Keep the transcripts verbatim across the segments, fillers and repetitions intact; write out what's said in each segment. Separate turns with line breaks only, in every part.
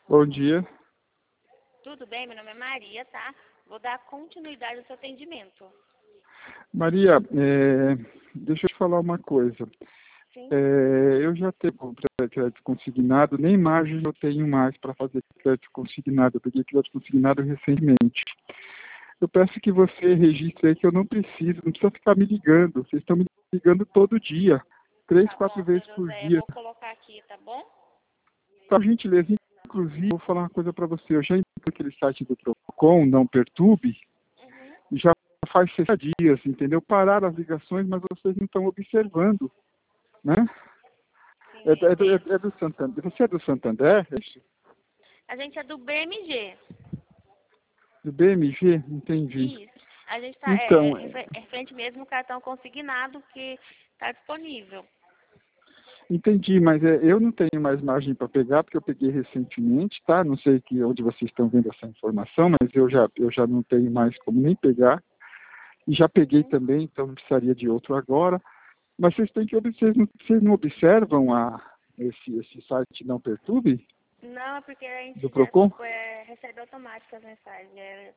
Bom dia.
Tudo bem? Meu nome é Maria, tá? Vou dar continuidade ao seu atendimento.
Maria, é, deixa eu te falar uma coisa.
Sim?
É, eu já tenho crédito consignado, nem margem eu tenho mais para fazer crédito consignado. Eu peguei crédito consignado recentemente. Eu peço que você registre aí que eu não preciso, não precisa ficar me ligando. Vocês estão me ligando todo dia, três,
Tá
quatro
bom, seu
vezes por
José, eu
dia.
vou colocar aqui, tá bom?
Por gentileza, inclusive, vou falar uma coisa para você. Eu já entrei naquele site do Procon, Não Perturbe,
Uhum.
e já faz sessenta dias, entendeu? Pararam as ligações, mas vocês não estão observando, né?
Sim,
É,
eu
é do, é,
entendo.
é do Santander. Você é do Santander? É isso?
A gente é do B M G.
Do B M G? Entendi.
Isso. A gente tá, é,
Então,
é, em fre- é frente mesmo o cartão consignado que tá disponível.
entendi, mas é, eu não tenho mais margem para pegar, porque eu peguei recentemente, tá? Não sei que, onde vocês estão vendo essa informação, mas eu já, eu já não tenho mais como nem pegar. E já peguei
Uhum.
também, então não precisaria de outro agora. Mas vocês têm que ob- vocês não, vocês não observam a, esse, esse site Não Perturbe,
Não, é porque a
do
gente já
Procon?
é, recebe automático as mensagens. É,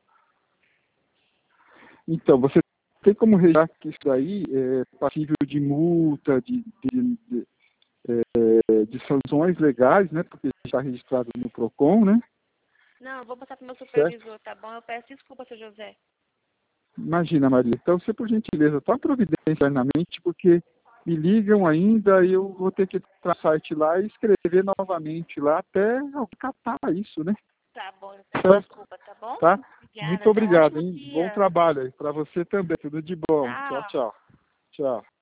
Então, você tem como registrar que isso daí é passível de multa, de, de, de, é, de sanções legais, né? Porque está registrado no Procon, né?
Não, eu vou passar pro meu
Certo?
supervisor, tá bom? Eu peço desculpa, seu José.
Imagina, Maria. Então, você, por gentileza, toma providência internamente, porque me ligam ainda e eu vou ter que entrar no site lá e escrever novamente lá até alguém catar isso, né?
Tá bom, eu peço
Certo?
desculpa, tá bom?
Tá?
Obrigada,
Muito
até um
obrigado,
ótimo
hein? Bom
dia.
trabalho aí para você também. Tudo de bom. Tchau,
Tchau.
tchau. Tchau.